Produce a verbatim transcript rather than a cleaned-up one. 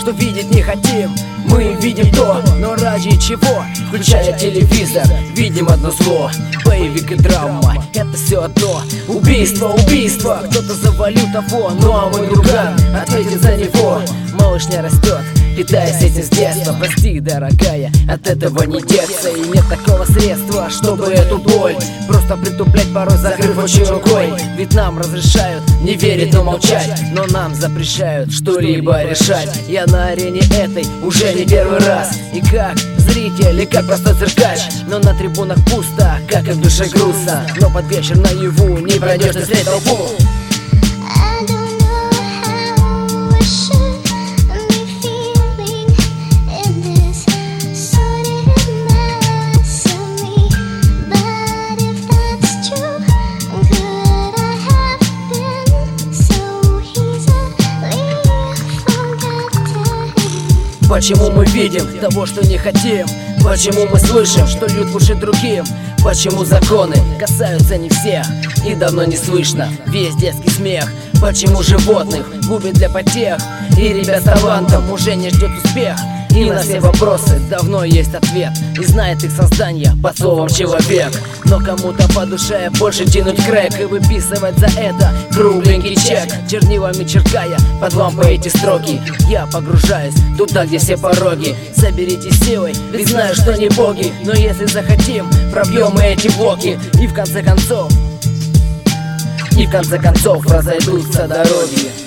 что видеть не хотим. Мы видим то, но ради чего? Включая телевизор, видим одно зло. Боевик и драма, это все одно. Убийство, убийство, кто-то завалил того. Ну а мой друган ответит за него. Малышня растет, питаясь этим с детства. Прости, дорогая, от этого не деться. И нет такого средства, чтобы эту боль просто притуплять, порой закрыв очи рукой. Ведь нам разрешают не верить, но молчать, но нам запрещают что-либо решать. Я на арене этой уже не первый раз. И как зритель, и как простой циркач. Но на трибунах пусто, как и в душе грустно. Но под вечер наяву не пройдешь ты след толпу. Почему мы видим того, что не хотим? Почему мы слышим, что льют в уши другим? Почему законы касаются не всех и давно не слышно весь детский смех? Почему животных губят для потех и ребят с талантом уже не ждет успех? И на все вопросы давно есть ответ, и знает их создание под словом человек. Но кому-то по душе больше тянуть крэк и выписывать за это кругленький чек, чернилами черкая под лампой эти строки. Я погружаюсь туда, где все пороги. Соберитесь силой, ведь знаю, что не боги. Но если захотим, пробьем мы эти блоки. И в конце концов, и в конце концов разойдутся дороги.